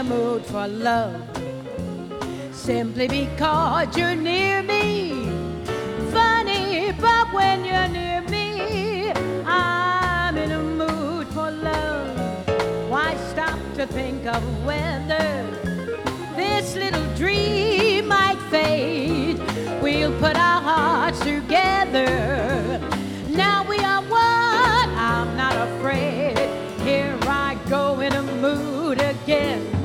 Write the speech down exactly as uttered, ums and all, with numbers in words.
a mood for love, simply because you're near me. Funny, but when you're near me, I'm in a mood for love. Why stop to think of whether this little dream might fade? We'll put our hearts together. Now we are one, I'm not afraid. Here I go in a mood again.